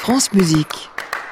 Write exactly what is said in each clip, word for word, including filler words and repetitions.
France Musique.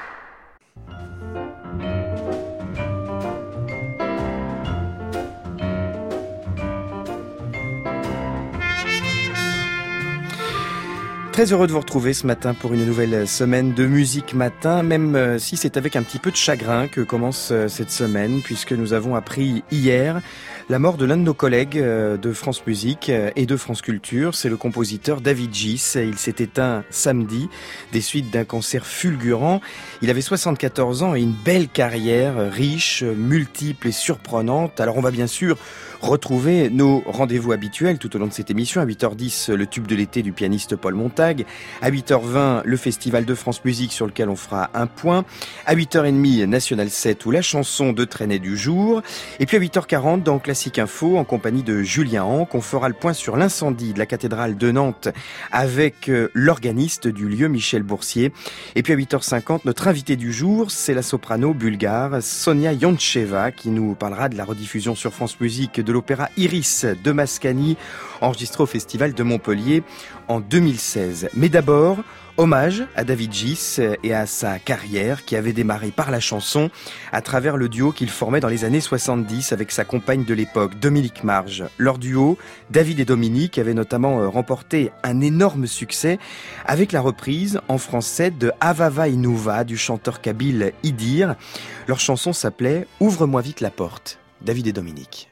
Très heureux de vous retrouver ce matin pour une nouvelle semaine de Musique Matin, même si c'est avec un petit peu de chagrin que commence cette semaine, puisque nous avons appris hier la mort de l'un de nos collègues de France Musique et de France Culture. C'est le compositeur David Gis. Il s'est éteint samedi des suites d'un cancer fulgurant. Il avait soixante-quatorze ans et une belle carrière, riche, multiple et surprenante. Alors on va bien sûr retrouver nos rendez-vous habituels tout au long de cette émission. À huit heures dix, le tube de l'été du pianiste Paul Montag. À huit heures vingt, le Festival de France Musique sur lequel on fera un point. À huit heures trente, National sept ou la chanson de traînée du jour. Et puis à huit heures quarante, dans Classique Info, en compagnie de Julien Hanck, on fera le point sur l'incendie de la cathédrale de Nantes avec l'organiste du lieu, Michel Boursier. Et puis à huit heures cinquante, notre invité du jour, c'est la soprano bulgare Sonia Yoncheva qui nous parlera de la rediffusion sur France Musique de l'opéra Iris de Mascagni, enregistré au Festival de Montpellier en deux mille seize. Mais d'abord, hommage à David Gis et à sa carrière qui avait démarré par la chanson à travers le duo qu'il formait dans les années soixante-dix avec sa compagne de l'époque, Dominique Marge. Leur duo, David et Dominique, avait notamment remporté un énorme succès avec la reprise en français de Avava Inuva du chanteur kabyle Idir. Leur chanson s'appelait « Ouvre-moi vite la porte ». David et Dominique.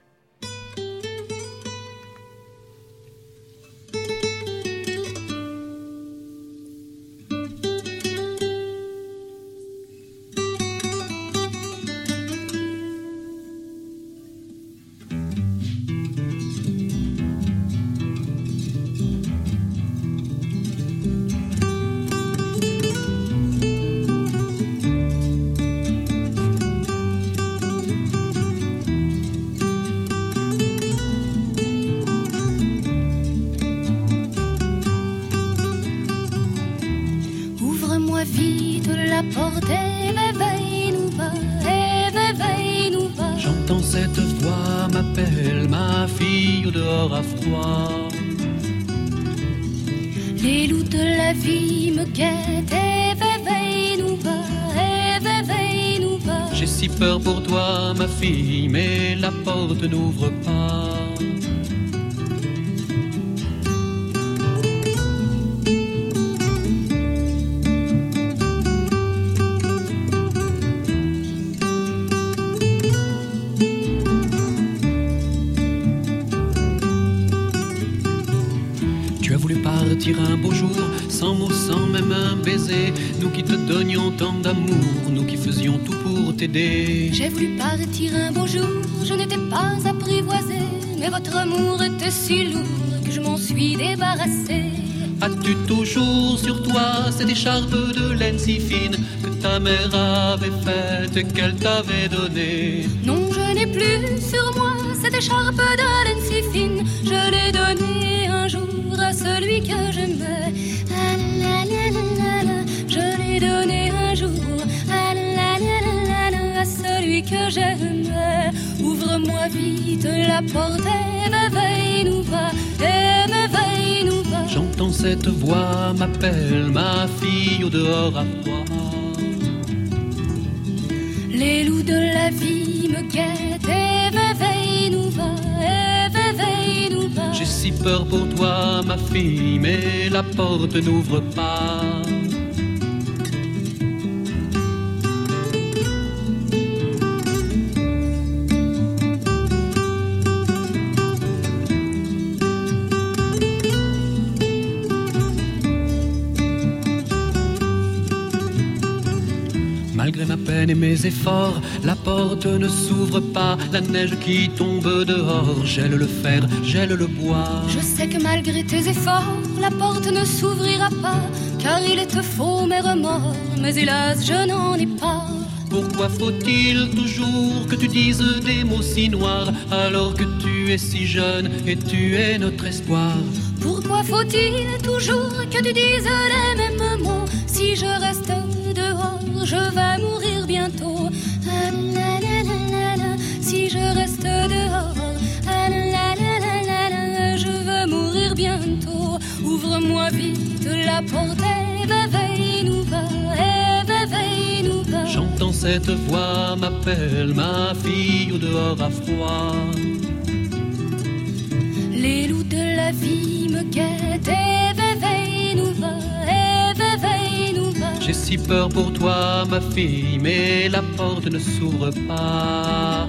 J'entends cette voix m'appelle, ma fille, au dehors à froid. Les loups de la vie me guettent, éveille-nous va, éveille-nous va. J'ai si peur pour toi, ma fille, mais la porte n'ouvre pas. Un beau jour, sans mots, sans même un baiser. Nous qui te donnions tant d'amour, nous qui faisions tout pour t'aider. J'ai voulu partir un beau jour, je n'étais pas apprivoisée, mais votre amour était si lourd que je m'en suis débarrassée. As-tu toujours sur toi cette écharpe de laine si fine que ta mère avait faite et qu'elle t'avait donnée? Non, je n'ai plus sur moi cette écharpe de laine si fine. Je l'ai donnée un jour à celui que j'aimais. Ah la la la la, je l'ai donnée un jour. Ah la la la la, à celui que j'aimais. Ouvre-moi vite la porte et m'éveille-nous va, et m'éveille-nous va. J'entends cette voix m'appelle, ma fille, au dehors à froid. Les loups de la vie me guettent, et m'éveille-nous va, et m'éveille-nous va. J'ai si peur pour toi, ma fille, mais la porte n'ouvre pas. Malgré ma peine et mes efforts, la porte ne s'ouvre pas. La neige qui tombe dehors gèle le fer, gèle le bois. Je sais que malgré tes efforts, la porte ne s'ouvrira pas, car il te faut mes remords, mais hélas je n'en ai pas. Pourquoi faut-il toujours que tu dises des mots si noirs, alors que tu es si jeune et tu es notre espoir? Pourquoi faut-il toujours que tu dises les mêmes mots? Si je reste dehors, je vais mourir bientôt. Ah la la la la la. Si je reste dehors, ah la la la la la, je vais mourir bientôt. Ouvre-moi vite la porte et m'éveille-nous va, cette voix m'appelle, ma fille, au dehors à froid. Les loups de la vie me guettent, et veille nous va, et veille nous va. J'ai si peur pour toi, ma fille, mais la porte ne s'ouvre pas.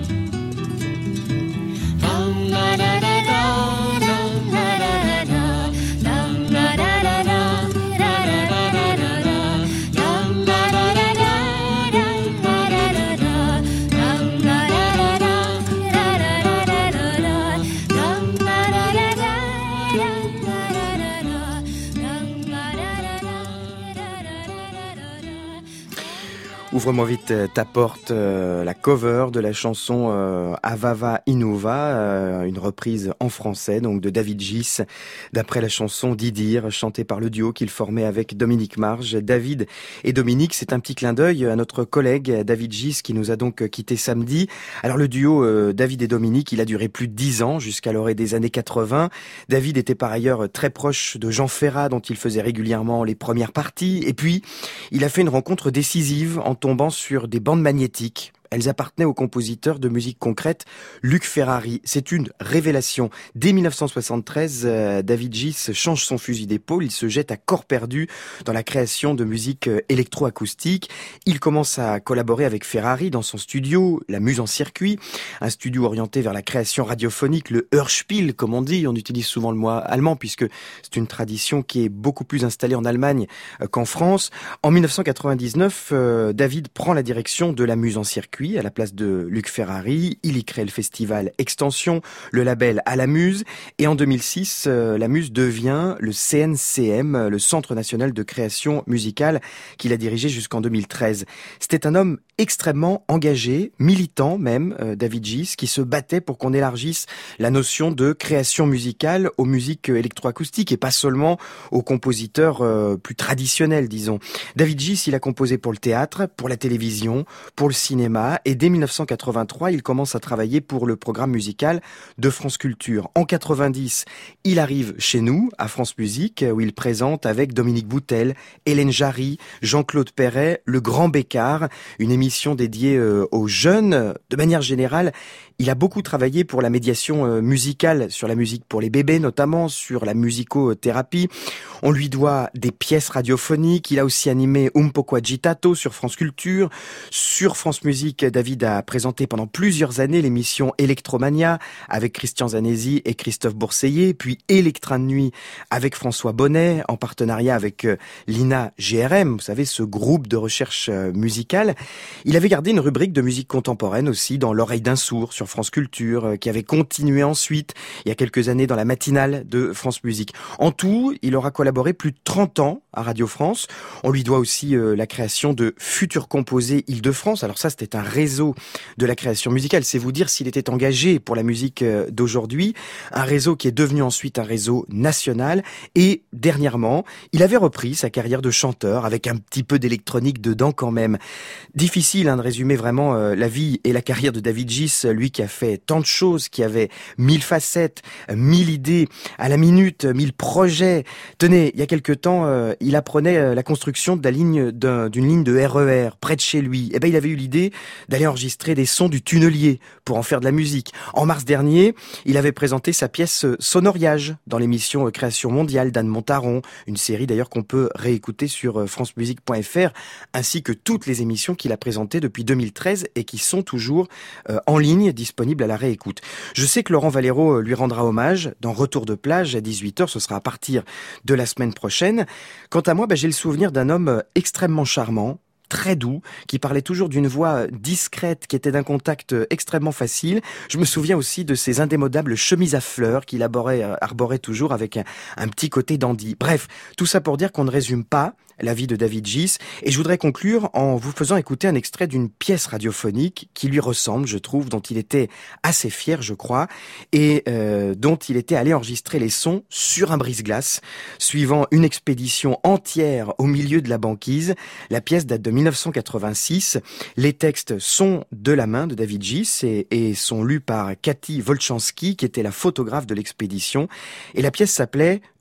Ouvre-moi vite ta porte, euh, la cover de la chanson euh, Avava Inuva, euh, une reprise en français donc de David Gis, d'après la chanson d'Idir, chantée par le duo qu'il formait avec Dominique Marge. David et Dominique, c'est un petit clin d'œil à notre collègue David Gis qui nous a donc quitté samedi. Alors le duo euh, David et Dominique, il a duré plus de dix ans, jusqu'à l'orée des années quatre-vingts. David était par ailleurs très proche de Jean Ferrat, dont il faisait régulièrement les premières parties. Et puis, il a fait une rencontre décisive en tombant sur des bandes magnétiques. Elles appartenaient au compositeur de musique concrète Luc Ferrari. C'est une révélation. Dès mille neuf cent soixante-treize, euh, David Gis change son fusil d'épaule. Il se jette à corps perdu dans la création de musique euh, électroacoustique. Il commence à collaborer avec Ferrari dans son studio, La Muse en circuit, un studio orienté vers la création radiophonique, le Hörspiel, comme on dit. On utilise souvent le mot allemand puisque c'est une tradition qui est beaucoup plus installée en Allemagne euh, qu'en France. En mille neuf cent quatre-vingt-dix-neuf, euh, David prend la direction de La Muse en circuit à la place de Luc Ferrari. Il y crée le festival Extension, le label À la Muse. Et en deux mille six, euh, la Muse devient le C N C M, le Centre National de Création Musicale, qu'il a dirigé jusqu'en deux mille treize. C'était un homme extrêmement engagé, militant même, euh, David Gis, qui se battait pour qu'on élargisse la notion de création musicale aux musiques électroacoustiques et pas seulement aux compositeurs euh, plus traditionnels, disons. David Gis, il a composé pour le théâtre, pour la télévision, pour le cinéma, et dès mille neuf cent quatre-vingt-trois, il commence à travailler pour le programme musical de France Culture. En quatre-vingt-dix, il arrive chez nous, à France Musique, où il présente avec Dominique Boutel, Hélène Jarry, Jean-Claude Perret, Le Grand Bécard, une émission dédiée aux jeunes. De manière générale, il a beaucoup travaillé pour la médiation musicale, sur la musique pour les bébés notamment, sur la musicothérapie. On lui doit des pièces radiophoniques. Il a aussi animé Un poco agitato sur France Culture. Sur France Musique, David a présenté pendant plusieurs années l'émission Electromania avec Christian Zanesi et Christophe Bourseiller, puis Electra de nuit avec François Bonnet, en partenariat avec l'I N A G R M, vous savez, ce groupe de recherche musicale. Il avait gardé une rubrique de musique contemporaine aussi dans L'Oreille d'un sourd sur France Culture, qui avait continué ensuite, il y a quelques années, dans la matinale de France Musique. En tout, il aura collaboré plus de trente ans à Radio France. On lui doit aussi euh, la création de Futurs Composés Île-de-France. Alors ça, c'était un réseau de la création musicale. C'est vous dire s'il était engagé pour la musique euh, d'aujourd'hui. Un réseau qui est devenu ensuite un réseau national. Et dernièrement, il avait repris sa carrière de chanteur avec un petit peu d'électronique dedans quand même. Difficile hein, de résumer vraiment euh, la vie et la carrière de David Gis, lui qui a fait tant de choses, qui avait mille facettes, mille idées à la minute, mille projets. Tenez, il y a quelque temps, euh, il apprenait euh, la construction de la ligne d'un, d'une ligne de R E R près de chez lui. Et ben, il avait eu l'idée d'aller enregistrer des sons du tunnelier pour en faire de la musique. En mars dernier, il avait présenté sa pièce Sonoriage dans l'émission Création mondiale d'Anne Montaron, une série d'ailleurs qu'on peut réécouter sur francemusique point f r, ainsi que toutes les émissions qu'il a présentées depuis deux mille treize et qui sont toujours euh, en ligne, disponibles à la réécoute. Je sais que Laurent Valero lui rendra hommage dans Retour de plage à dix-huit heures, ce sera à partir de la semaine prochaine. Quant à moi, bah, j'ai le souvenir d'un homme extrêmement charmant, très doux, qui parlait toujours d'une voix discrète, qui était d'un contact extrêmement facile. Je me souviens aussi de ces indémodables chemises à fleurs qu'il arborait, arborait toujours avec un, un petit côté dandy. Bref, tout ça pour dire qu'on ne résume pas la vie de David Gis, et je voudrais conclure en vous faisant écouter un extrait d'une pièce radiophonique qui lui ressemble, je trouve, dont il était assez fier, je crois, et euh, dont il était allé enregistrer les sons sur un brise-glace, suivant une expédition entière au milieu de la banquise. La pièce date de mille neuf cent quatre-vingt-six. Les textes sont de la main de David Gis et, et sont lus par Cathy Volchansky, qui était la photographe de l'expédition. Et la pièce s'appelait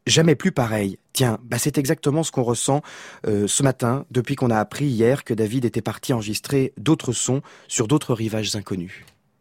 Jamais plus pareil. Tiens, bah c'est exactement ce qu'on ressent euh, ce matin, depuis qu'on a appris hier que David était parti enregistrer d'autres sons sur d'autres rivages inconnus.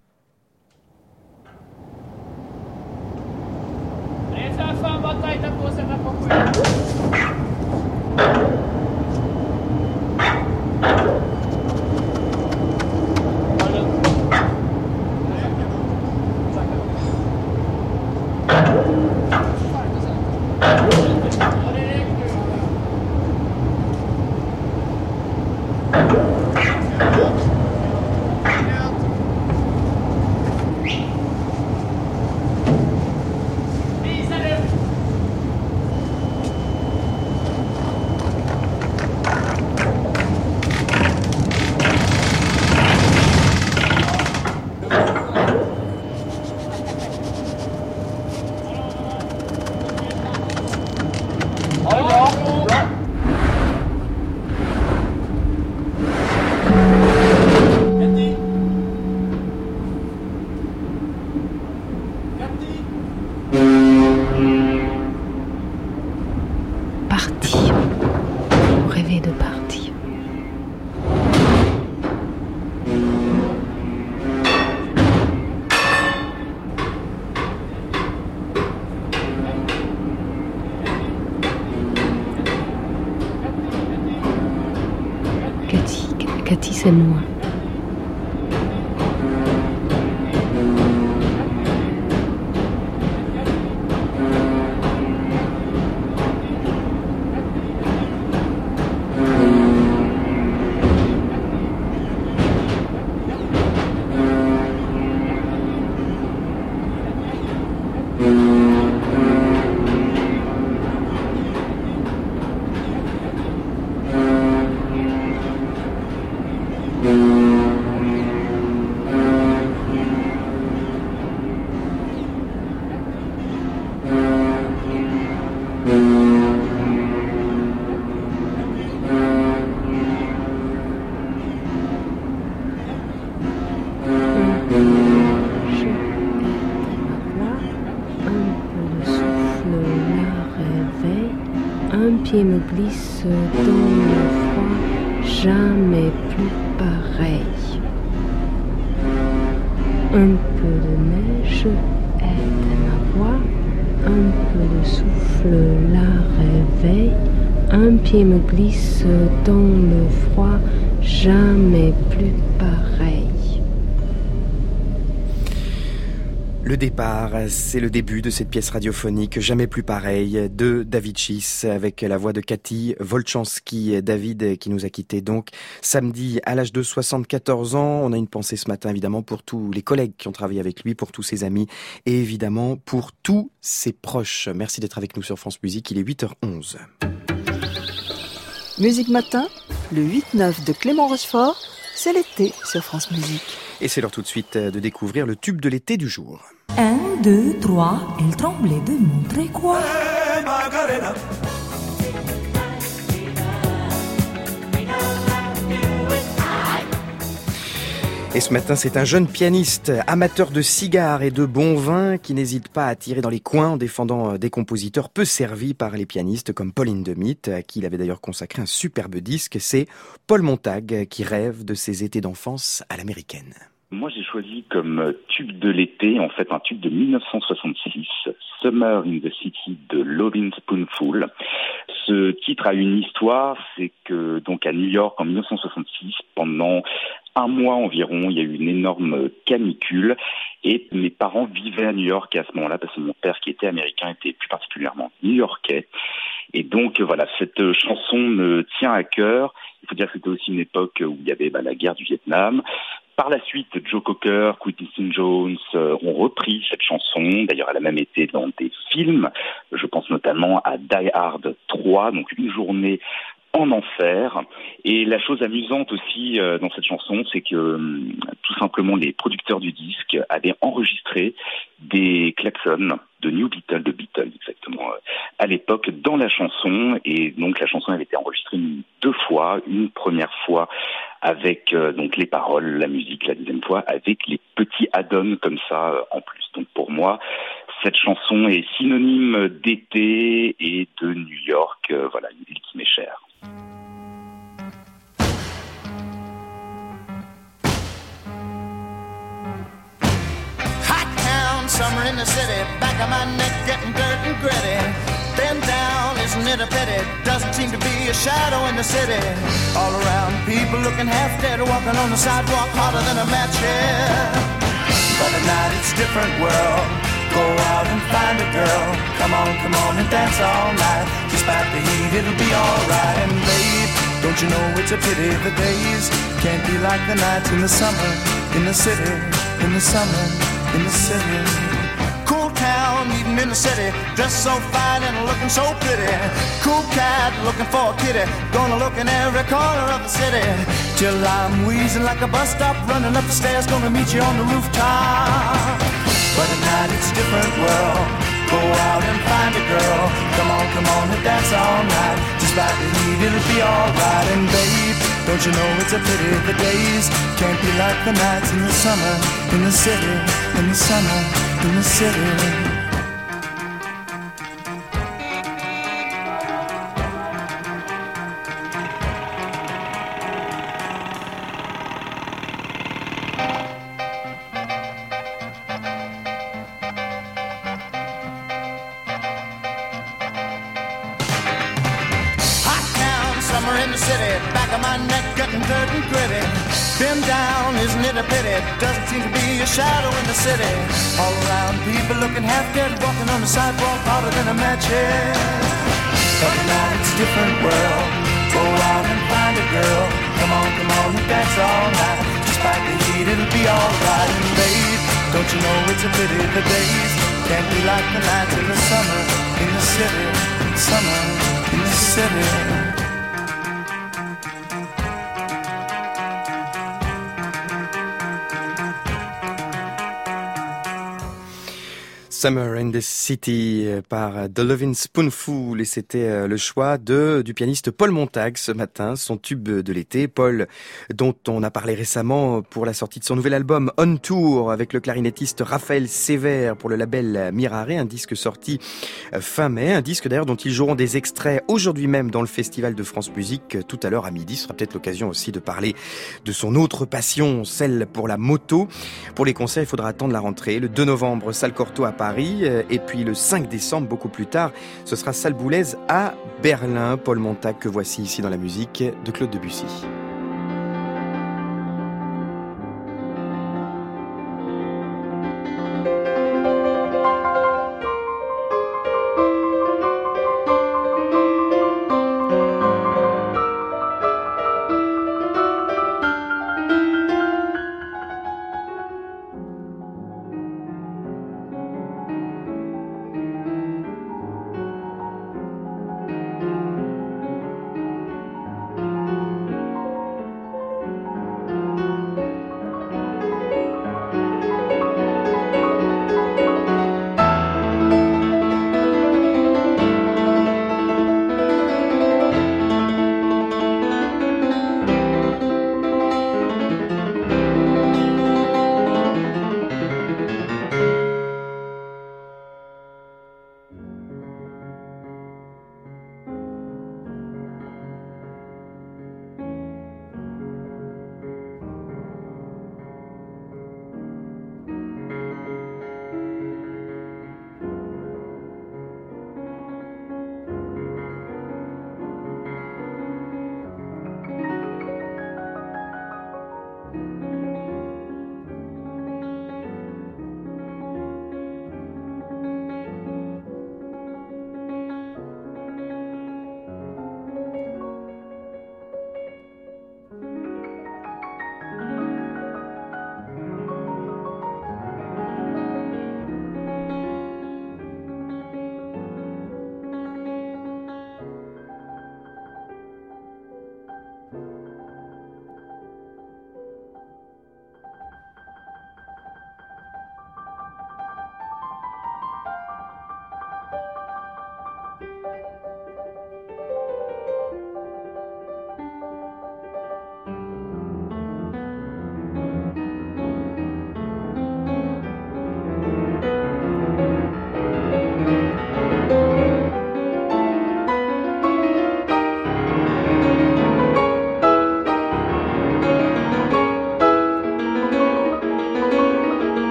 Partir, rêver de partir. Cathy, Cathy, c'est moi. Un pied me glisse dans le froid, jamais plus pareil. Un peu de neige aide ma voix, un peu de souffle la réveille. Un pied me glisse dans le froid, jamais plus pareil. Le départ, c'est le début de cette pièce radiophonique Jamais plus pareil de David Schiess avec la voix de Cathy Volchansky. David qui nous a quittés donc samedi à l'âge de soixante-quatorze ans. On a une pensée ce matin évidemment pour tous les collègues qui ont travaillé avec lui, pour tous ses amis et évidemment pour tous ses proches. Merci d'être avec nous sur France Musique, il est huit heures onze. Musique Matin, le huit neuf de Clément Rochefort, c'est l'été sur France Musique. Et c'est l'heure tout de suite de découvrir le tube de l'été du jour. Un, deux, trois, elle tremblait de montrer quoi? Hey, Macarena. Et ce matin, c'est un jeune pianiste, amateur de cigares et de bon vin, qui n'hésite pas à tirer dans les coins en défendant des compositeurs peu servis par les pianistes comme Paul Hindemith, à qui il avait d'ailleurs consacré un superbe disque. C'est Paul Montag qui rêve de ses étés d'enfance à l'américaine. Moi, j'ai choisi comme tube de l'été, en fait, un tube de dix-neuf cent soixante-six, Summer in the City de Lovin' Spoonful. Ce titre a une histoire, c'est que, donc, à New York, en dix-neuf cent soixante-six, pendant un mois environ, il y a eu une énorme canicule et mes parents vivaient à New York à ce moment-là parce que mon père, qui était américain, était plus particulièrement new-yorkais. Et donc, voilà, cette chanson me tient à cœur. Il faut dire que c'était aussi une époque où il y avait bah, la guerre du Vietnam. Par la suite, Joe Cocker, Quincy Jones euh, ont repris cette chanson. D'ailleurs, elle a même été dans des films. Je pense notamment à Die Hard trois, donc Une journée en enfer. Et la chose amusante aussi euh, dans cette chanson, c'est que euh, tout simplement les producteurs du disque avaient enregistré des klaxons de New Beatles, de Beatles exactement, euh, à l'époque dans la chanson. Et donc la chanson avait été enregistrée deux fois, une première fois avec euh, donc les paroles, la musique, la deuxième fois avec les petits add-ons comme ça euh, en plus. Donc pour moi, cette chanson est synonyme d'été et de New York. Euh, voilà, une ville qui m'est chère. Hot town, summer in the city, back of my neck getting dirt and gritty. Bend down, isn't it a pity? Doesn't seem to be a shadow in the city. All around, people looking half dead, walking on the sidewalk hotter than a match here. But at night it's a different world. Go out and find a girl. Come on, come on and dance all night. Despite the heat, it'll be alright. And babe, don't you know it's a pity the days can't be like the nights in the summer, in the city, in the summer, in the city. Cool town, even in the city, dressed so fine and looking so pretty. Cool cat, looking for a kitty, gonna look in every corner of the city. Till I'm wheezing like a bus stop, running up the stairs, gonna meet you on the rooftop. But at night it's a different world. Go out and find a girl. Come on, come on and dance all night. Despite the heat, it'll be alright. And babe, don't you know it's a pity the days can't be like the nights in the summer, in the city, in the summer, in the city. Been down, isn't it a pity? Doesn't seem to be a shadow in the city. All around, people looking half dead, walking on the sidewalk hotter than a match head. But now it's a different world. Go out and find a girl. Come on, come on and dance all night. Despite the heat, it'll be alright. And babe, don't you know it's a pity the days can't be like the nights in the summer, in the city, summer, in the city. Summer in the City par The Lovin' Spoonful, et c'était le choix de du pianiste Paul Montag ce matin, son tube de l'été. Paul, dont on a parlé récemment pour la sortie de son nouvel album On Tour avec le clarinettiste Raphaël Sévère pour le label Mirare, un disque sorti fin mai, un disque d'ailleurs dont ils joueront des extraits aujourd'hui même dans le Festival de France Musique tout à l'heure à midi. Ce sera peut-être l'occasion aussi de parler de son autre passion, celle pour la moto. Pour les concerts, il faudra attendre la rentrée. Le deux novembre, Salle Cortot à Paris. Et puis le cinq décembre, beaucoup plus tard, ce sera Salle Boulez à Berlin. Paul Montag que voici ici dans la musique de Claude Debussy.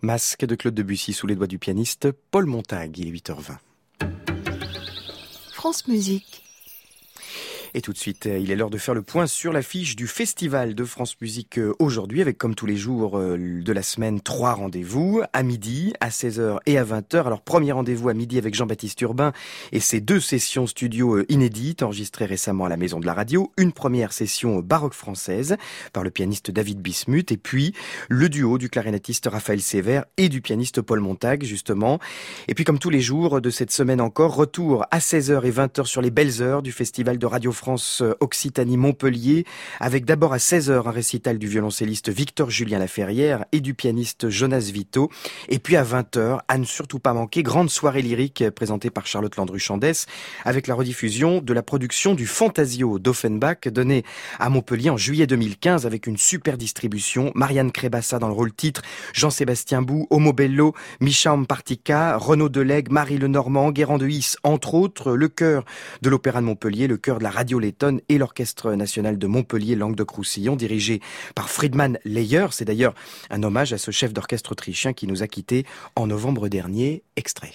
Masque de Claude Debussy sous les doigts du pianiste Paul Montag, il est huit heures vingt. France Musique. Et tout de suite, il est l'heure de faire le point sur l'affiche du Festival de France Musique aujourd'hui, avec comme tous les jours de la semaine, trois rendez-vous, à midi, à seize heures et à vingt heures. Alors premier rendez-vous à midi avec Jean-Baptiste Urbain et ses deux sessions studio inédites, enregistrées récemment à la Maison de la Radio. Une première session baroque française par le pianiste David Bismuth, et puis le duo du clarinettiste Raphaël Sévère et du pianiste Paul Montag, justement. Et puis comme tous les jours de cette semaine encore, retour à seize heures et vingt heures sur les belles heures du Festival de Radio France Occitanie Montpellier, avec d'abord à seize heures un récital du violoncelliste Victor-Julien Laferrière et du pianiste Jonas Vito, et puis à vingt heures, à ne surtout pas manquer, grande soirée lyrique présentée par Charlotte Landru-Chandès, avec la rediffusion de la production du Fantasio d'Offenbach, donnée à Montpellier en juillet deux mille quinze, avec une super distribution, Marianne Crébassa dans le rôle titre, Jean-Sébastien Bou, Homo Bello, Micha Ampartica, Renaud Delegue, Marie Lenormand, Guérand de Hisse, entre autres, le chœur de l'Opéra de Montpellier, le chœur de la Radio Lettonne et l'Orchestre National de Montpellier Languedoc-Roussillon, dirigé par Friedman Leyer. C'est d'ailleurs un hommage à ce chef d'orchestre autrichien qui nous a quittés en novembre dernier. Extrait.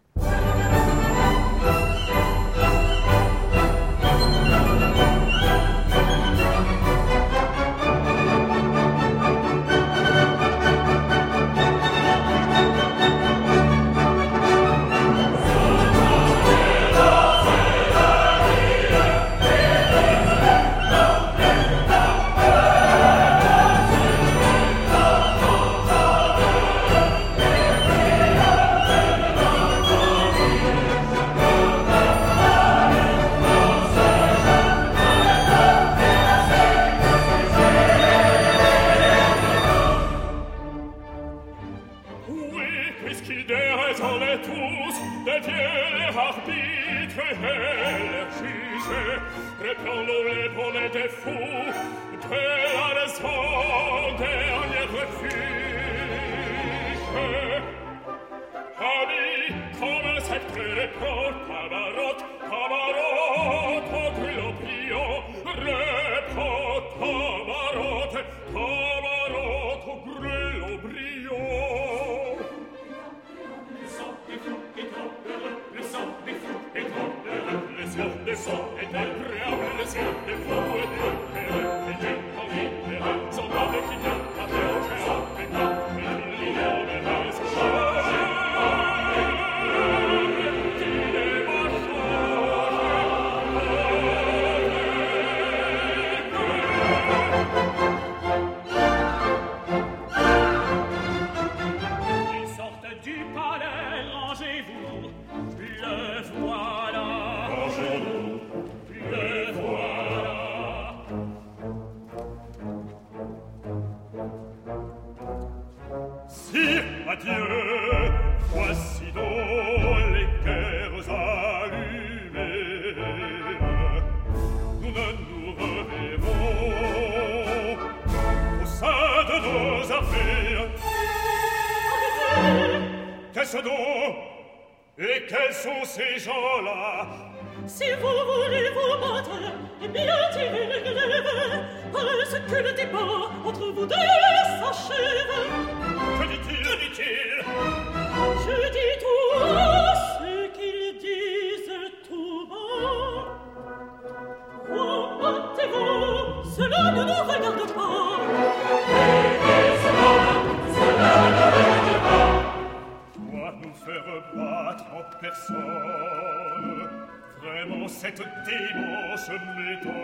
Et quels sont ces gens-là? Si vous voulez vous battre, eh bien tirez les glaives, parce que le débat entre vous deux s'achève. Que dit-il? Que dit-il? Je dis tout ce qu'ils disent tout bas. Vous battez-vous, cela ne nous regarde pas. Cela ne nous regarde pas. Nous faire battre en personne, vraiment cette démence m'étonne.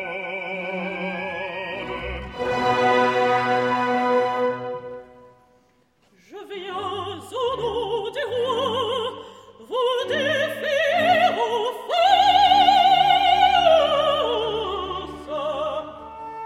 Je viens au nom du roi vous défier aux forces.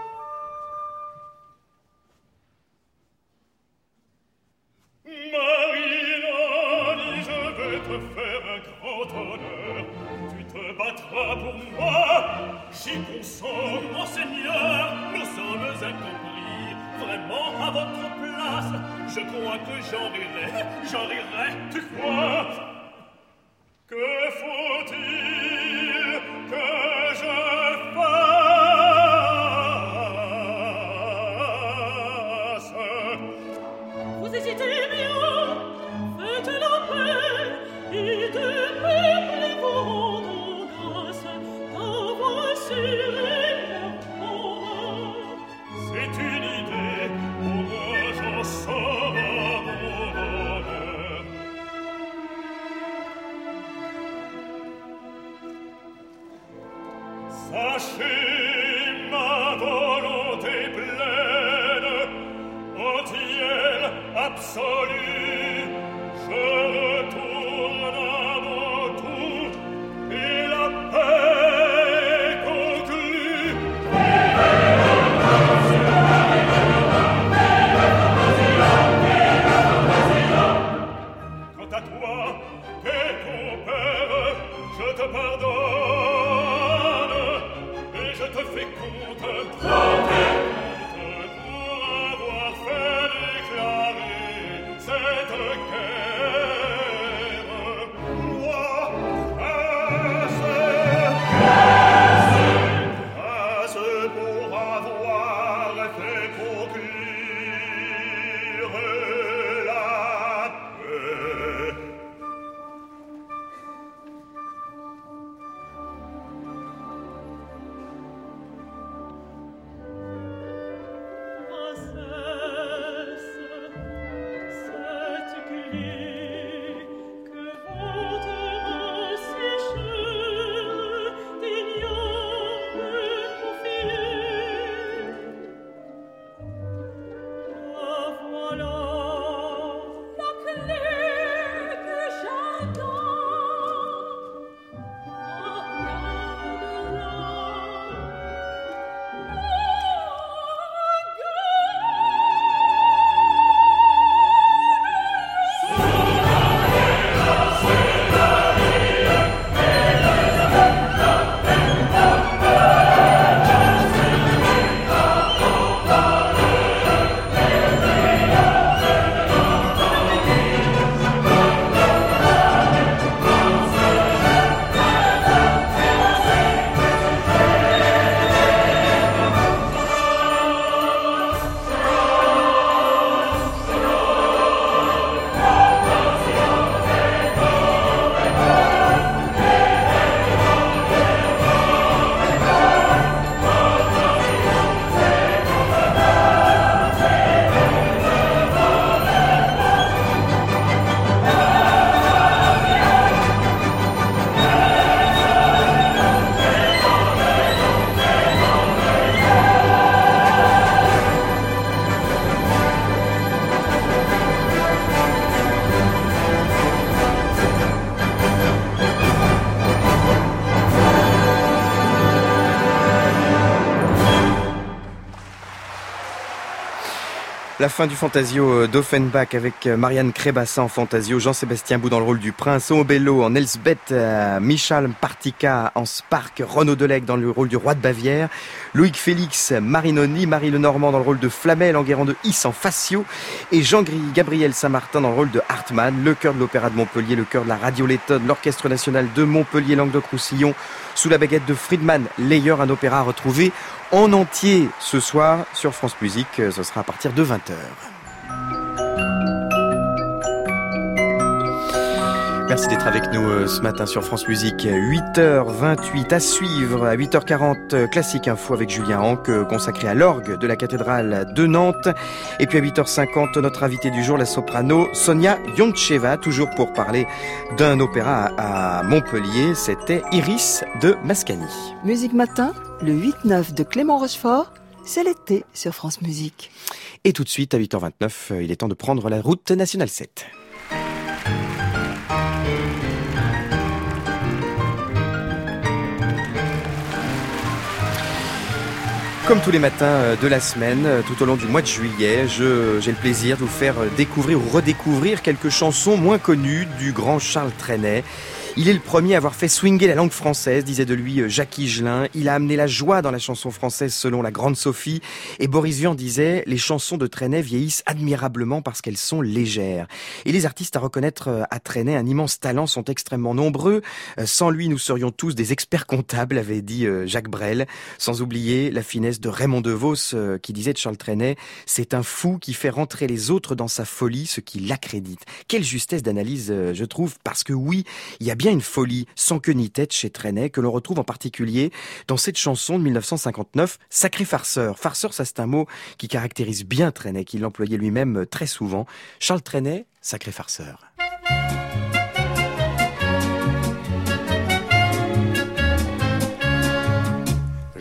Faire un grand honneur, tu te battras pour moi. J'y consens, monseigneur, nous sommes incompris. Vraiment à votre place, je crois que j'en rirai, j'en rirai, tu crois? Que faut-il que je fasse? Vous hésitez, bien. absolue. Je retourne à mon tour et la paix conclue. Quant à toi, et ton père, je te pardonne et je te fais compte. La fin du Fantasio d'Offenbach avec Marianne Crébassa en Fantasio, Jean-Sébastien Bou dans le rôle du prince, Ombello en Elsbeth, euh, Michal Partika en Spark, Renaud Delec dans le rôle du roi de Bavière, Loïc Félix Marinoni, Marie Lenormand dans le rôle de Flamel, Enguerrand de Is en Facio et Jean-Gabriel Saint-Martin dans le rôle de Hartmann, le chœur de l'Opéra de Montpellier, le chœur de la Radio Lettonne, l'Orchestre National de Montpellier, Languedoc-Roussillon, sous la baguette de Friedman Leyer, un opéra à retrouver en entier ce soir sur France Musique. Ce sera à partir de vingt heures. Merci d'être avec nous ce matin sur France Musique. huit heures vingt-huit à suivre. À huit heures quarante, Classique Info avec Julien Hanck, consacré à l'orgue de la cathédrale de Nantes. Et puis à huit heures cinquante, notre invitée du jour, la soprano Sonia Yontcheva, toujours pour parler d'un opéra à Montpellier. C'était Iris de Mascagni. Musique Matin, le huit neuf de Clément Rochefort, c'est l'été sur France Musique. Et tout de suite, à huit heures vingt-neuf, il est temps de prendre la route nationale sept. Comme tous les matins de la semaine, tout au long du mois de juillet, je, j'ai le plaisir de vous faire découvrir ou redécouvrir quelques chansons moins connues du grand Charles Trenet. Il est le premier à avoir fait swinger la langue française, disait de lui Jacques Higelin. Il a amené la joie dans la chanson française selon la grande Sophie. Et Boris Vian disait, les chansons de Trenet vieillissent admirablement parce qu'elles sont légères. Et les artistes à reconnaître à Trenet un immense talent sont extrêmement nombreux. Sans lui, nous serions tous des experts comptables, avait dit Jacques Brel. Sans oublier la finesse de Raymond DeVos qui disait de Charles Trenet, c'est un fou qui fait rentrer les autres dans sa folie, ce qui l'accrédite. Quelle justesse d'analyse, je trouve, parce que oui, il y a bien une folie sans queue ni tête chez Trenet que l'on retrouve en particulier dans cette chanson de mille neuf cent cinquante-neuf, Sacré farceur. Farceur, ça c'est un mot qui caractérise bien Trenet, qu'il employait lui-même très souvent. Charles Trenet, Sacré farceur.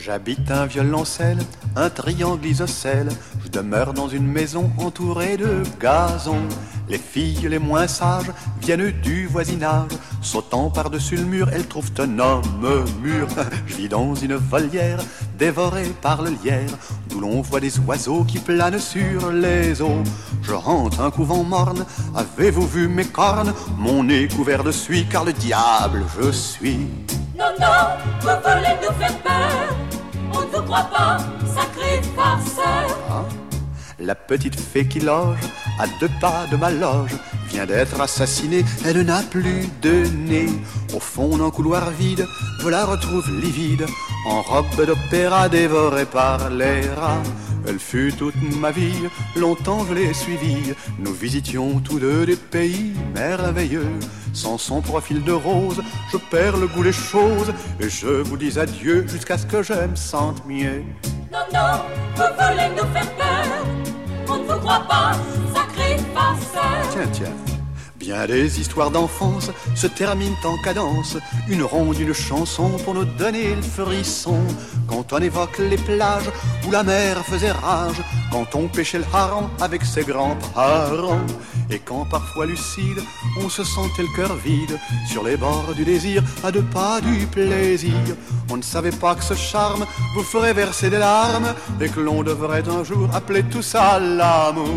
J'habite un violoncelle, un triangle isocèle. Je demeure dans une maison entourée de gazon. Les filles les moins sages viennent du voisinage. Sautant par-dessus le mur, elles trouvent un homme mûr. Je vis dans une volière dévorée par le lierre, d'où l'on voit des oiseaux qui planent sur les eaux. Je rentre un couvent morne, avez-vous vu mes cornes? Mon nez couvert de suie, car le diable je suis. Non, non, vous voulez nous faire peur. On ne vous croit pas, sacré farceur. Ah, la petite fée qui loge à deux pas de ma loge vient d'être assassinée, elle n'a plus de nez. Au fond d'un couloir vide, je la retrouve livide, en robe d'opéra dévorée par les rats. Elle fut toute ma vie, longtemps je l'ai suivie. Nous visitions tous deux des pays merveilleux. Sans son profil de rose, je perds le goût des choses. Et je vous dis adieu jusqu'à ce que je me sente mieux. Non, non, vous voulez nous faire peur. On ne vous croit pas, sacré farceur. Tiens, tiens. Bien des histoires d'enfance se terminent en cadence. Une ronde, une chanson pour nous donner le frisson. Quand on évoque les plages où la mer faisait rage, quand on pêchait le hareng avec ses grands-parents, et quand parfois lucide, on se sentait le cœur vide sur les bords du désir, à deux pas du plaisir. On ne savait pas que ce charme vous ferait verser des larmes, et que l'on devrait un jour appeler tout ça l'amour.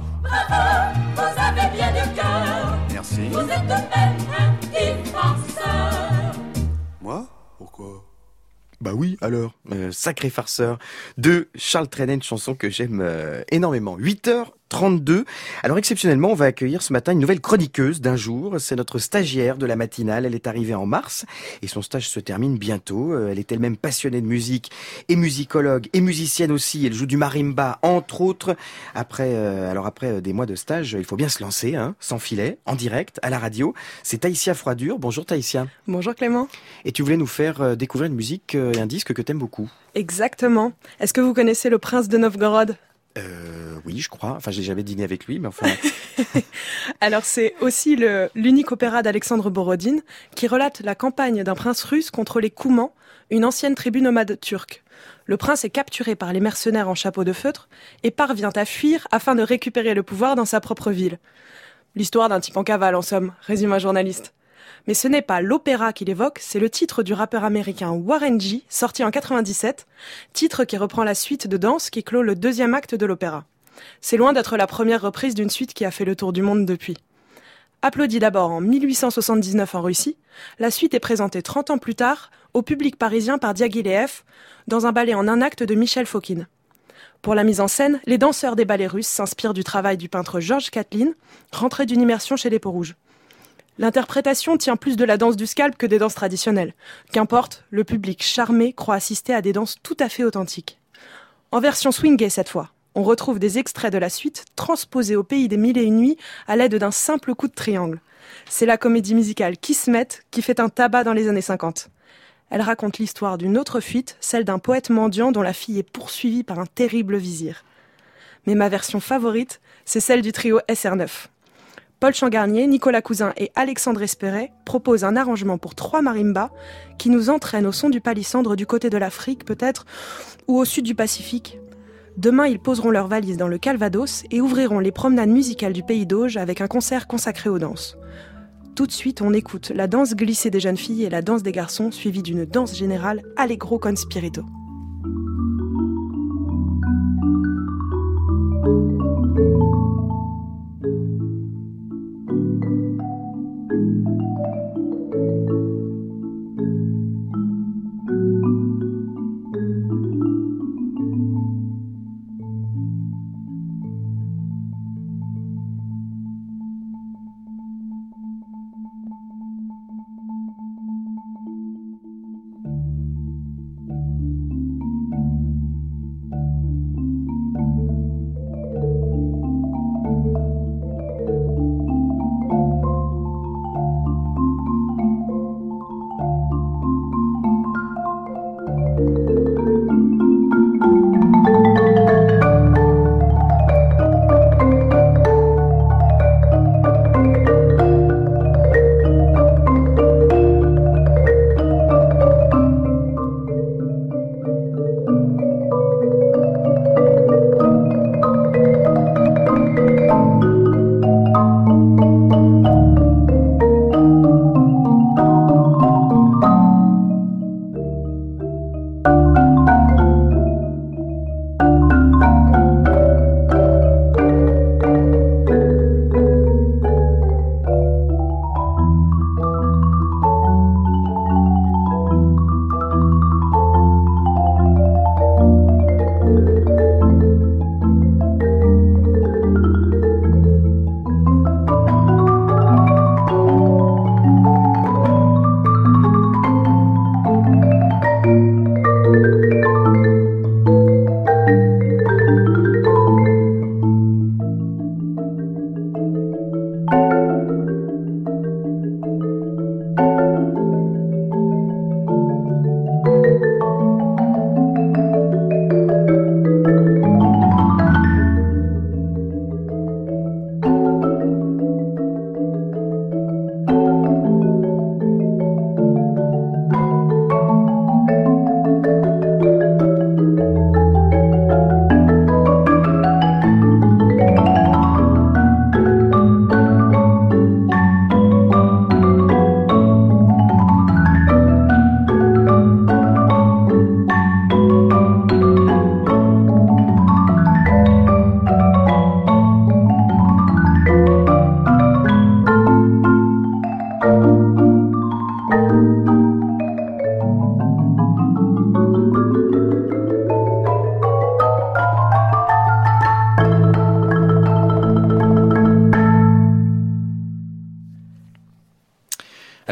Bravo, vous avez bien du cœur. Merci. Vous êtes de même un petit farceur. Moi? Pourquoi? Bah oui, alors, euh, Sacré farceur de Charles Trenet, une chanson que j'aime euh, énormément. huit heures trente-deux. Alors exceptionnellement, on va accueillir ce matin une nouvelle chroniqueuse d'un jour. C'est notre stagiaire de la matinale. Elle est arrivée en mars et son stage se termine bientôt. Elle est elle-même passionnée de musique et musicologue et musicienne aussi. Elle joue du marimba, entre autres. Après, euh, alors après des mois de stage, il faut bien se lancer, hein, sans filet, en direct, à la radio. C'est Taïsia Froidure. Bonjour Taïsia. Bonjour Clément. Et tu voulais nous faire euh, découvrir une musique et un disque que t'aimes beaucoup. Exactement. Est-ce que vous connaissez le prince de Novgorod ? Euh, oui, je crois. Enfin, j'ai jamais dîné avec lui, mais enfin... Alors, c'est aussi le, l'unique opéra d'Alexandre Borodine qui relate la campagne d'un prince russe contre les Koumans, une ancienne tribu nomade turque. Le prince est capturé par les mercenaires en chapeau de feutre et parvient à fuir afin de récupérer le pouvoir dans sa propre ville. L'histoire d'un type en cavale, en somme, résume un journaliste. Mais ce n'est pas l'opéra qu'il évoque, c'est le titre du rappeur américain Warren G, sorti en quatre-vingt-dix-sept, titre qui reprend la suite de danse qui clôt le deuxième acte de l'opéra. C'est loin d'être la première reprise d'une suite qui a fait le tour du monde depuis. Applaudie d'abord en mille huit cent soixante-dix-neuf en Russie, la suite est présentée trente ans plus tard au public parisien par Diaghilev dans un ballet en un acte de Michel Fokine. Pour la mise en scène, les danseurs des ballets russes s'inspirent du travail du peintre Georges Catlin, rentré d'une immersion chez les Peaux-Rouges. L'interprétation tient plus de la danse du scalp que des danses traditionnelles. Qu'importe, le public charmé croit assister à des danses tout à fait authentiques. En version swingée cette fois, on retrouve des extraits de la suite transposés au pays des mille et une nuits à l'aide d'un simple coup de triangle. C'est la comédie musicale Kismet qui fait un tabac dans les années cinquante. Elle raconte l'histoire d'une autre fuite, celle d'un poète mendiant dont la fille est poursuivie par un terrible vizir. Mais ma version favorite, c'est celle du trio S R neuf. Paul Changarnier, Nicolas Cousin et Alexandre Espéret proposent un arrangement pour trois marimbas qui nous entraîne au son du palissandre du côté de l'Afrique peut-être, ou au sud du Pacifique. Demain, ils poseront leurs valises dans le Calvados et ouvriront les promenades musicales du Pays d'Auge avec un concert consacré aux danses. Tout de suite, on écoute la danse glissée des jeunes filles et la danse des garçons, suivie d'une danse générale allegro con spirito.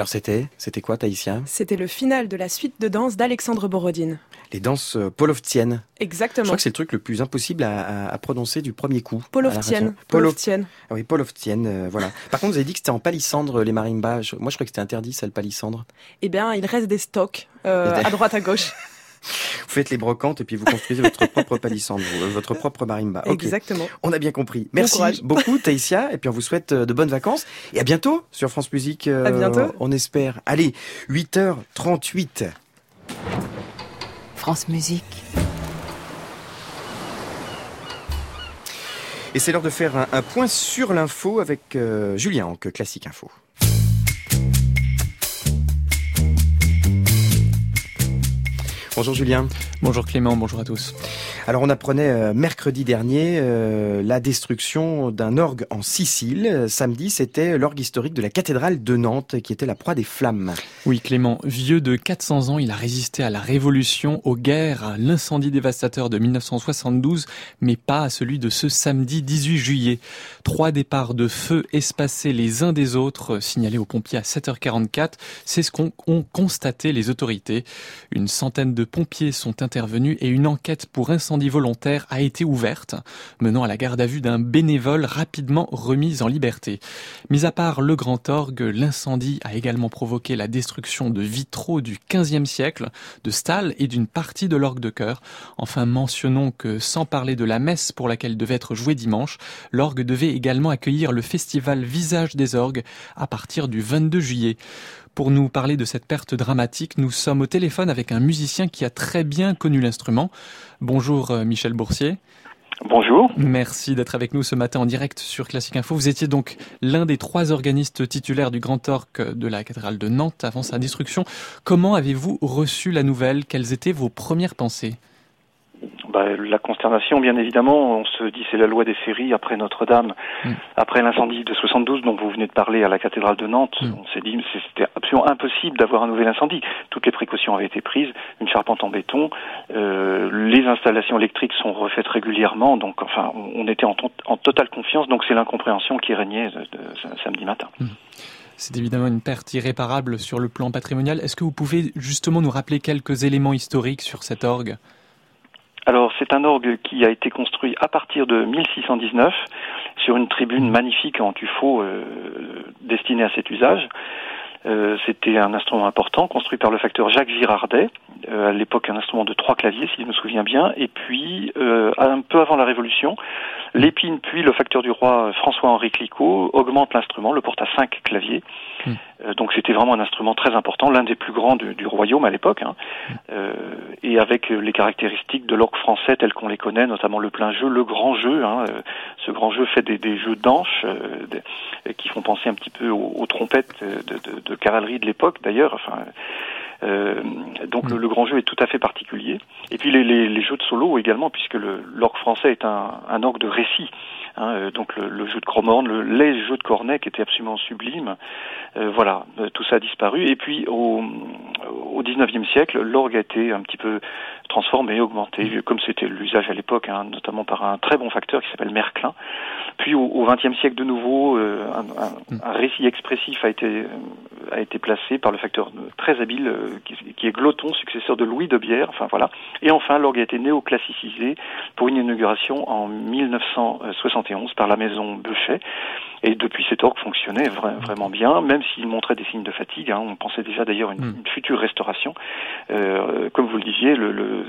Alors c'était, c'était quoi, Taïsia? C'était le final de la suite de danse d'Alexandre Borodine. Les danses polovtiennes. Exactement. Je crois que c'est le truc le plus impossible à, à, à prononcer du premier coup. Polovtienne. Polovtienne. Ah oui, polovtienne, euh, voilà. Par contre, vous avez dit que c'était en palissandre, les marimbas. Je, moi, je crois que c'était interdit, ça, le palissandre. Eh bien, il reste des stocks euh, à droite, à gauche. Vous faites les brocantes et puis vous construisez votre propre palissandre, votre propre marimba. Okay. Exactement. On a bien compris. Merci bon beaucoup, Taïsia. Et puis on vous souhaite de bonnes vacances. Et à bientôt sur France Musique. Euh, à bientôt. On espère. Allez, huit heures trente-huit. France Musique. Et c'est l'heure de faire un, un point sur l'info avec euh, Julien Anque, Classique Info. Bonjour Julien. Bonjour Clément, bonjour à tous. Alors on apprenait euh, mercredi dernier euh, la destruction d'un orgue en Sicile. Euh, samedi, c'était l'orgue historique de la cathédrale de Nantes qui était la proie des flammes. Oui Clément, vieux de quatre cents ans, il a résisté à la Révolution, aux guerres, à l'incendie dévastateur de mille neuf cent soixante-douze, mais pas à celui de ce samedi dix-huit juillet. Trois départs de feu espacés les uns des autres, signalés aux pompiers à sept heures quarante-quatre, c'est ce qu'ont ont constaté les autorités. Une centaine de pompiers sont intervenus et une enquête pour incendie volontaire a été ouverte, menant à la garde à vue d'un bénévole rapidement remis en liberté. Mis à part le grand orgue, l'incendie a également provoqué la destruction de vitraux du quinzième siècle, de stalles et d'une partie de l'orgue de chœur. Enfin, mentionnons que sans parler de la messe pour laquelle devait être joué dimanche, l'orgue devait également accueillir le festival Visage des orgues à partir du vingt-deux juillet. Pour nous parler de cette perte dramatique, nous sommes au téléphone avec un musicien qui a très bien connu l'instrument. Bonjour Michel Boursier. Bonjour. Merci d'être avec nous ce matin en direct sur Classique Info. Vous étiez donc l'un des trois organistes titulaires du Grand Orgue de la cathédrale de Nantes avant sa destruction. Comment avez-vous reçu la nouvelle? Quelles étaient vos premières pensées? Bah, la consternation, bien évidemment. On se dit c'est la loi des séries après Notre-Dame, mmh. après l'incendie de soixante-douze dont vous venez de parler à la cathédrale de Nantes. Mmh. On s'est dit que c'était absolument impossible d'avoir un nouvel incendie. Toutes les précautions avaient été prises, une charpente en béton, euh, les installations électriques sont refaites régulièrement. Donc, enfin, on était en, to- en totale confiance. Donc, c'est l'incompréhension qui régnait de, de, de samedi matin. Mmh. C'est évidemment une perte irréparable sur le plan patrimonial. Est-ce que vous pouvez justement nous rappeler quelques éléments historiques sur cet orgue ? Alors, c'est un orgue qui a été construit à partir de mille six cent dix-neuf sur une tribune magnifique en tuffeau euh, destinée à cet usage. Euh, c'était un instrument important construit par le facteur Jacques Girardet, euh, à l'époque un instrument de trois claviers si je me souviens bien, et puis euh, un peu avant la Révolution, Lépine puis le facteur du roi François-Henri Clicquot augmente l'instrument, le porte à cinq claviers. Mmh. Euh, donc c'était vraiment un instrument très important, l'un des plus grands du, du royaume à l'époque, hein, euh, et avec les caractéristiques de l'orgue français telles qu'on les connaît, notamment le plein jeu, le grand jeu. Hein, euh, ce grand jeu fait des, des jeux d'anches euh, des, qui font penser un petit peu aux, aux trompettes de, de, de cavalerie de l'époque d'ailleurs. Enfin, euh, donc mmh. le, le grand jeu est tout à fait particulier. Et puis les, les, les jeux de solo également, puisque le, l'orgue français est un, un orgue de récit. Hein, euh, donc le, le jeu de Cromorne, le, les jeux de cornet qui étaient absolument sublimes, euh, voilà, euh, tout ça a disparu. Et puis au, au dix-neuvième siècle, l'orgue a été un petit peu transformé, augmenté, comme c'était l'usage à l'époque, hein, notamment par un très bon facteur qui s'appelle Merclin. Puis au vingtième siècle de nouveau, euh, un, un, un récit expressif a été euh, a été placé par le facteur très habile euh, qui, qui est Gloton, successeur de Louis de Bière. Enfin voilà. Et enfin, l'orgue a été néoclassicisé pour une inauguration en mille neuf cent soixante et onze par la maison Beuchet. Et depuis, cet orgue fonctionnait vra- vraiment bien, même s'il montrait des signes de fatigue. Hein. On pensait déjà d'ailleurs à une, mmh. une future restauration. Euh, comme vous le disiez, le, le,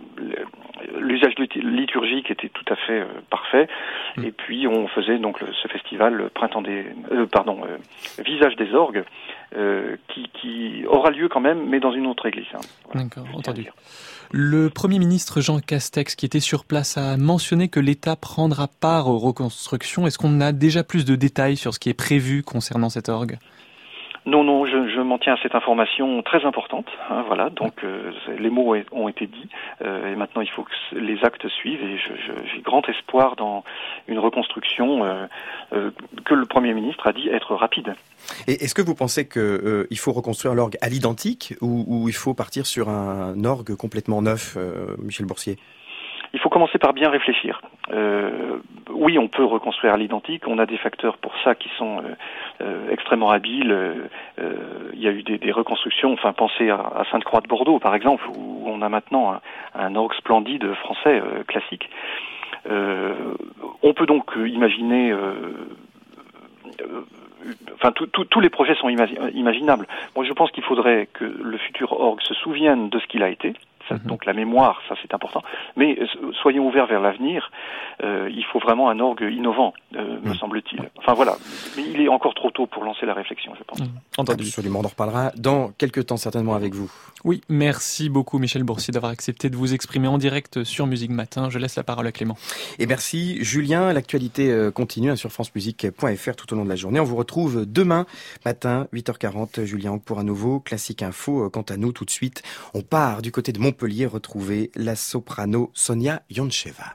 le, l'usage liturgique était tout à fait euh, parfait. Mmh. Et puis, on faisait donc le, ce festival le printemps des, euh, pardon, euh, Visage des orgues, euh, qui, qui aura lieu quand même, mais dans une autre église. Hein. Voilà, d'accord, entendu. Le Premier ministre Jean Castex, qui était sur place, a mentionné que l'État prendra part aux reconstructions. Est-ce qu'on a déjà plus de détails sur ce qui est prévu concernant cet orgue ? Non, non, je, je m'en tiens à cette information très importante. Hein, voilà, donc euh, les mots ont été dits euh, et maintenant il faut que les actes suivent. Et je, je, j'ai grand espoir dans une reconstruction euh, euh, que le Premier ministre a dit être rapide. Et est-ce que vous pensez qu'il euh, faut reconstruire l'orgue à l'identique ou, ou il faut partir sur un orgue complètement neuf, euh, Michel Boursier ? Il faut commencer par bien réfléchir. Euh, oui, on peut reconstruire à l'identique. On a des facteurs pour ça qui sont euh, euh, extrêmement habiles. Euh, euh, il y a eu des, des reconstructions. Enfin, pensez à, à Sainte-Croix de Bordeaux, par exemple, où on a maintenant un, un orgue splendide français euh, classique. Euh, on peut donc imaginer. Euh, euh, Enfin, tous les projets sont imagi- imaginables. Moi, je pense qu'il faudrait que le futur orgue se souvienne de ce qu'il a été. Ça, mm-hmm. Donc la mémoire, ça c'est important. Mais euh, soyons ouverts vers l'avenir. Euh, il faut vraiment un orgue innovant, euh, mm. me semble-t-il. Enfin voilà. Mais il est encore trop tôt pour lancer la réflexion, je pense. Mm. Entendu. Absolument, on en reparlera dans quelques temps certainement avec vous. Oui, merci beaucoup Michel Boursier d'avoir accepté de vous exprimer en direct sur Musique Matin. Je laisse la parole à Clément. Et merci Julien. L'actualité continue sur francemusique point f r tout au long de la journée. On vous retrouve demain matin, huit heures quarante. Julien Anque pour un nouveau Classique Info. Quant à nous, tout de suite, on part du côté de Montpellier retrouver la soprano Sonia Yoncheva.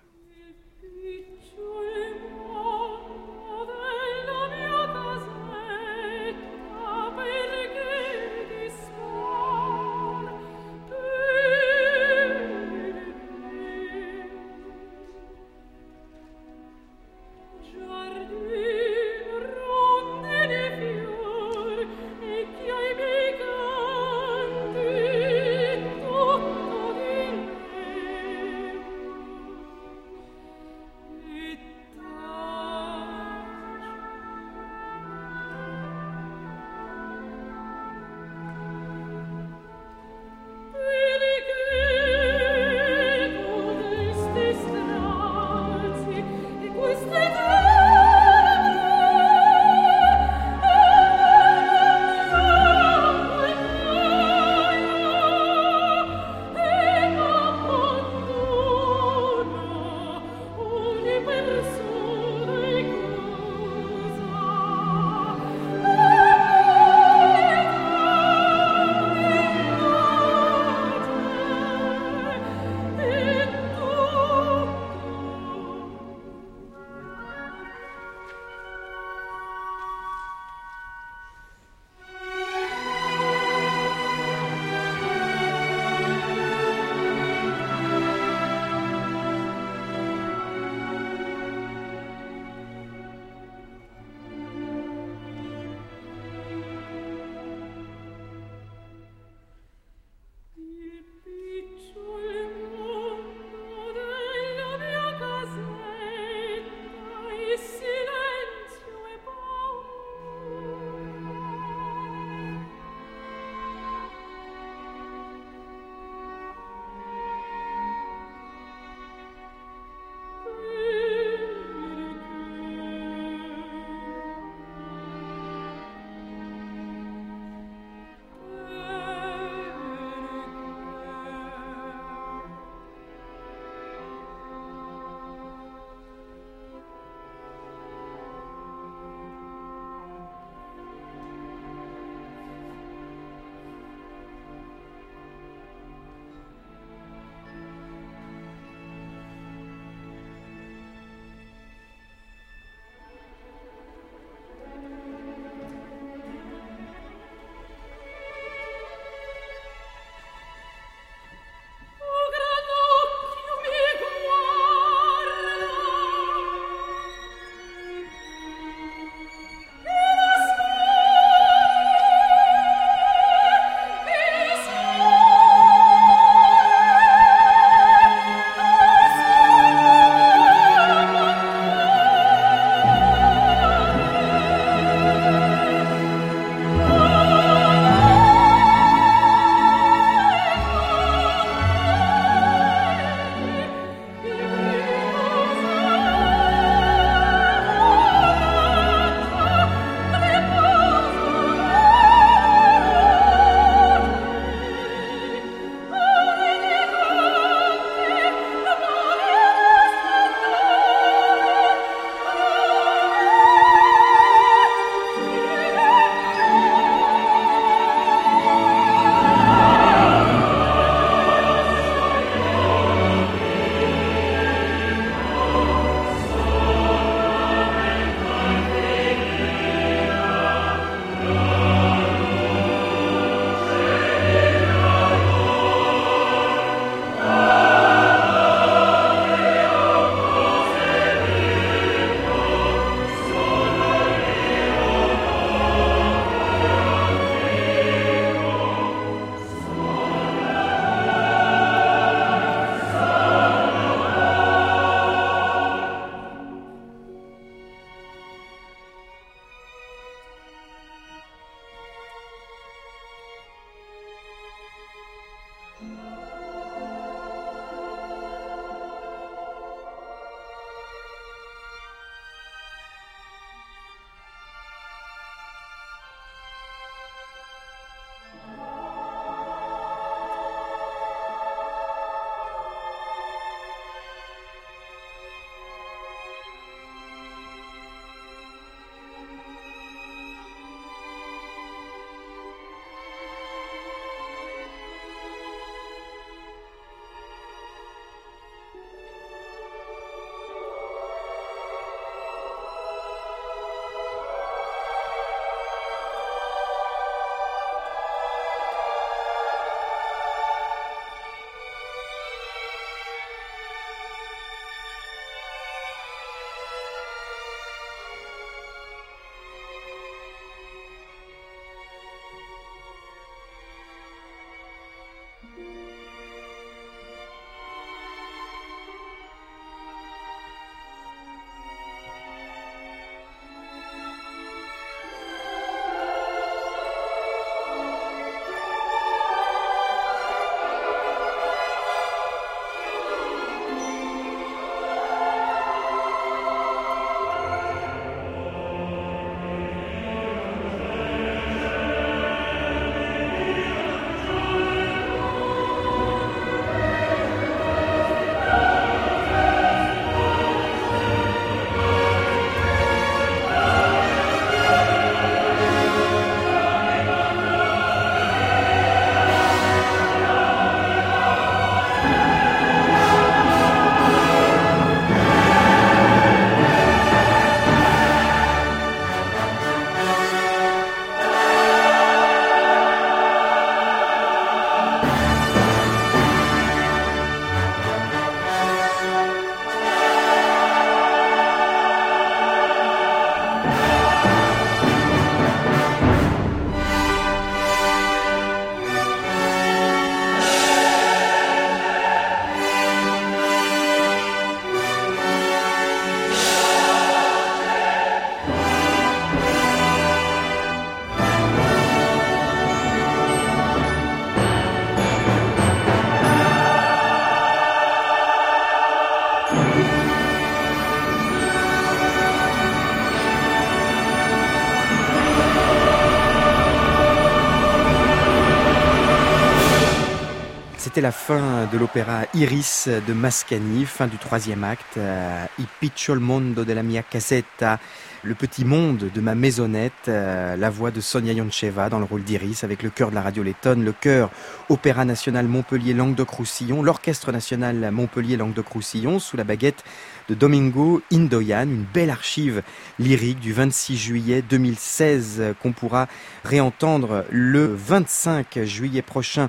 C'était la fin de l'opéra Iris de Mascagni, fin du troisième acte. I piccolo mondo della mia casetta, le petit monde de ma maisonnette. La voix de Sonia Yoncheva dans le rôle d'Iris avec le chœur de la radio lettonne, le chœur Opéra National Montpellier Languedoc-Roussillon, l'Orchestre National Montpellier Languedoc-Roussillon sous la baguette de Domingo Indoyan, une belle archive lyrique du vingt-six juillet deux mille seize qu'on pourra réentendre le vingt-cinq juillet prochain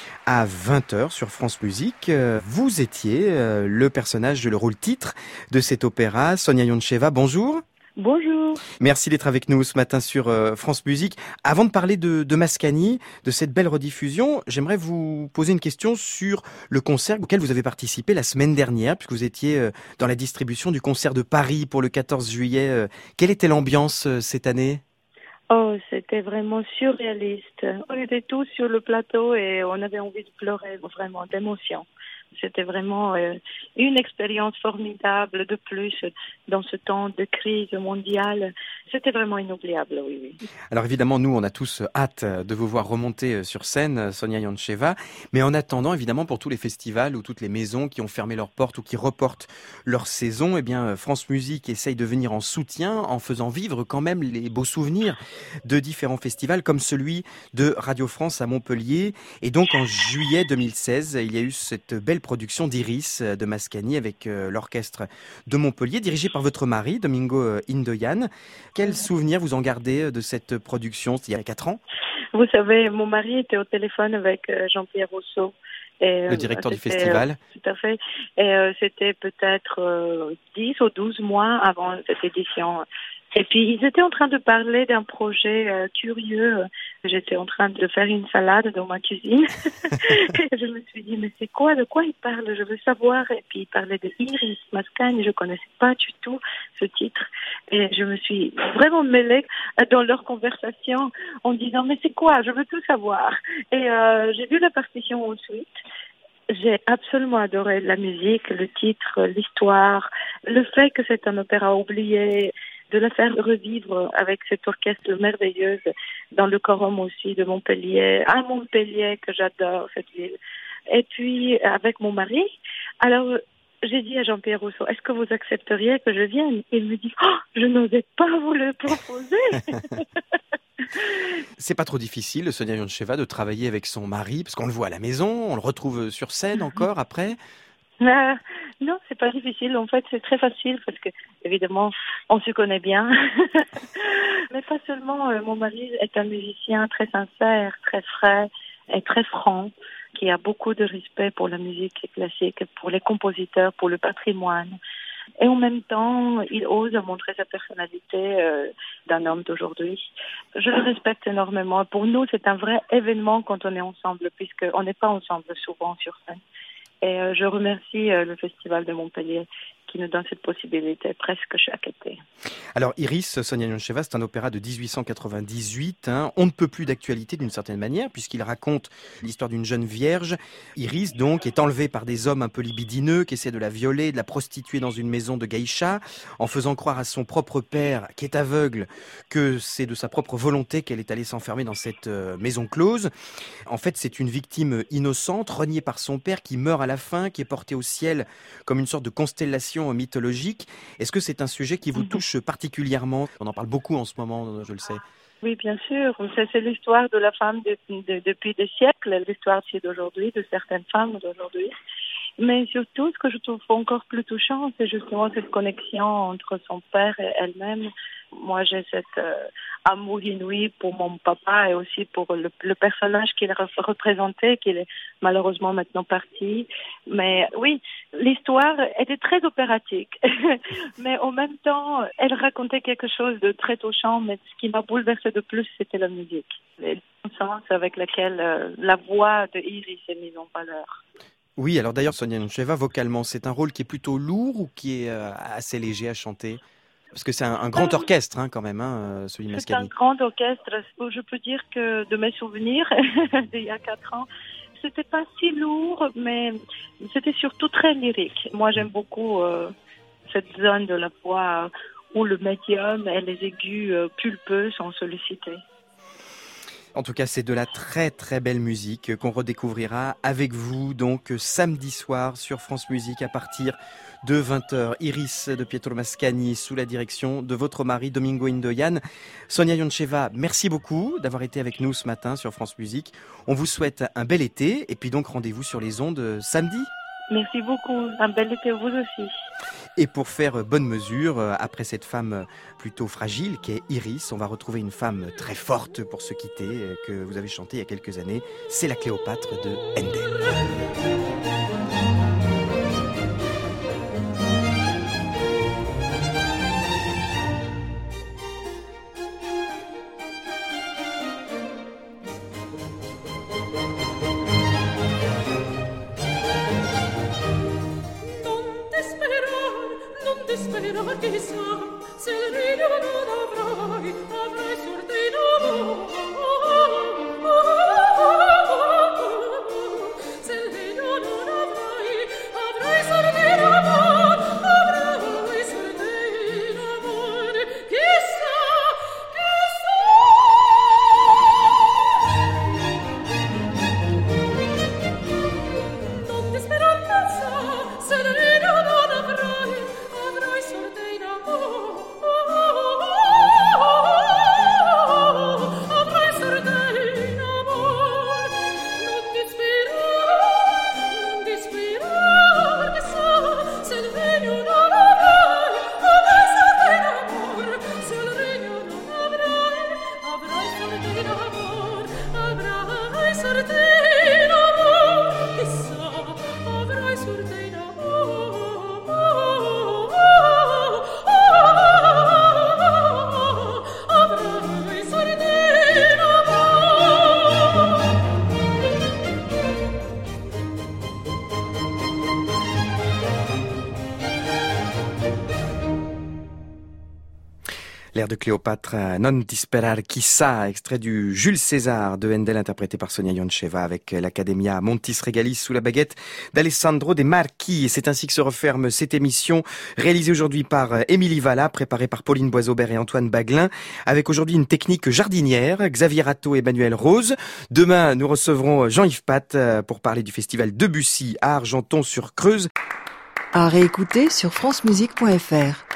à vingt heures sur France Musique. Vous étiez le personnage, le rôle titre de cet opéra. Sonia Yoncheva, bonjour. Bonjour. Merci d'être avec nous ce matin sur France Musique. Avant de parler de, de Mascagni, de cette belle rediffusion, j'aimerais vous poser une question sur le concert auquel vous avez participé la semaine dernière, puisque vous étiez dans la distribution du concert de Paris pour le quatorze juillet. Quelle était l'ambiance cette année ? Oh, c'était vraiment surréaliste. On était tous sur le plateau et on avait envie de pleurer, vraiment, d'émotion. C'était vraiment euh, une expérience formidable de plus dans ce temps de crise mondiale. C'était vraiment inoubliable, oui, oui. Alors évidemment, nous, on a tous hâte de vous voir remonter sur scène, Sonia Yoncheva. Mais en attendant, évidemment, pour tous les festivals ou toutes les maisons qui ont fermé leurs portes ou qui reportent leur saison, eh bien, France Musique essaye de venir en soutien en faisant vivre quand même les beaux souvenirs de différents festivals comme celui de Radio France à Montpellier. Et donc, en juillet deux mille seize, il y a eu cette belle production d'Iris de Mascagni avec l'orchestre de Montpellier, dirigé par votre mari, Domingo Indoyan. Quels souvenirs vous en gardez de cette production, il y a quatre ans ? Vous savez, mon mari était au téléphone avec Jean-Pierre Rousseau. Et, le directeur euh, du festival. Euh, tout à fait. Et euh, c'était peut-être euh, dix ou douze mois avant cette édition. Et puis, ils étaient en train de parler d'un projet euh, curieux. J'étais en train de faire une salade dans ma cuisine. Et je me suis dit, mais c'est quoi? De quoi ils parlent? Je veux savoir. Et puis, ils parlaient de Iris Mascagni. Je connaissais pas du tout ce titre. Et je me suis vraiment mêlée dans leur conversation en disant, mais c'est quoi? Je veux tout savoir. Et euh, j'ai vu la partition ensuite. J'ai absolument adoré la musique, le titre, l'histoire, le fait que c'est un opéra oublié, de la faire revivre avec cet orchestre merveilleux dans le Corum aussi de Montpellier, à Montpellier que j'adore cette ville. Et puis avec mon mari, alors j'ai dit à Jean-Pierre Rousseau, est-ce que vous accepteriez que je vienne? Il me dit, oh, je n'osais pas vous le proposer. C'est pas trop difficile, Sonia Yoncheva, de travailler avec son mari, parce qu'on le voit à la maison, on le retrouve sur scène encore après. Euh, non, c'est pas difficile. En fait, c'est très facile parce que, évidemment, on se connaît bien. Mais pas seulement. Euh, mon mari est un musicien très sincère, très frais et très franc, qui a beaucoup de respect pour la musique classique, pour les compositeurs, pour le patrimoine. Et en même temps, il ose montrer sa personnalité euh, d'un homme d'aujourd'hui. Je le respecte énormément. Pour nous, c'est un vrai événement quand on est ensemble, puisqu'on n'est pas ensemble souvent sur scène. Et euh, je remercie euh, le Festival de Montpellier qui nous donne cette possibilité presque chaque été. Alors Iris, Sonia Yoncheva, c'est un opéra de dix-huit cent quatre-vingt-dix-huit. Hein. On ne peut plus d'actualité d'une certaine manière puisqu'il raconte l'histoire d'une jeune vierge. Iris donc est enlevée par des hommes un peu libidineux qui essaient de la violer, de la prostituer dans une maison de geisha en faisant croire à son propre père qui est aveugle que c'est de sa propre volonté qu'elle est allée s'enfermer dans cette euh, maison close. En fait, c'est une victime innocente, reniée par son père qui meurt à la fin, qui est portée au ciel comme une sorte de constellation mythologique. Est-ce que c'est un sujet qui vous touche particulièrement? On en parle beaucoup en ce moment, je le sais. Oui, bien sûr. C'est, c'est l'histoire de la femme de, de, depuis des siècles, l'histoire d'aujourd'hui, de certaines femmes d'aujourd'hui. Mais surtout, ce que je trouve encore plus touchant, c'est justement cette connexion entre son père et elle-même. Moi, j'ai cet euh, amour inouï pour mon papa et aussi pour le, le personnage qu'il représentait, qu'il est malheureusement maintenant parti. Mais oui, l'histoire était très opératique. Mais en même temps, elle racontait quelque chose de très touchant. Mais ce qui m'a bouleversée de plus, c'était la musique. Le sens avec lequel euh, la voix de Iris est mise en valeur. Oui, alors d'ailleurs, Sonia Yoncheva, vocalement, c'est un rôle qui est plutôt lourd ou qui est euh, assez léger à chanter? Parce que c'est un, un grand orchestre, hein, quand même, hein, celui de Mascagni. C'est un grand orchestre. Je peux dire que de mes souvenirs d'il y a quatre ans, c'était pas si lourd, mais c'était surtout très lyrique. Moi, j'aime beaucoup euh, cette zone de la voix où le médium et les aigus euh, pulpeux sont sollicités. En tout cas, c'est de la très très belle musique qu'on redécouvrira avec vous donc samedi soir sur France Musique à partir de vingt heures. Iris de Pietro Mascagni sous la direction de votre mari Domingo Indoyan. Sonia Yoncheva, merci beaucoup d'avoir été avec nous ce matin sur France Musique. On vous souhaite un bel été et puis donc rendez-vous sur les ondes samedi. Merci beaucoup. Un bel été à vous aussi. Et pour faire bonne mesure, après cette femme plutôt fragile qu'est Iris, on va retrouver une femme très forte pour se quitter, que vous avez chanté il y a quelques années. C'est la Cléopâtre de Handel. L'air de Cléopâtre, Non disperar chissà, extrait du Jules César de Handel, interprété par Sonia Yoncheva avec l'Accademia Montis Regalis sous la baguette d'Alessandro De Marchi. Et c'est ainsi que se referme cette émission, réalisée aujourd'hui par Émilie Valla, préparée par Pauline Boisaubert et Antoine Baglin, avec aujourd'hui une technique jardinière, Xavier Ratto et Emmanuel Rose. Demain, nous recevrons Jean-Yves Pat pour parler du festival Debussy à Argenton-sur-Creuse. À réécouter sur francemusique point f r.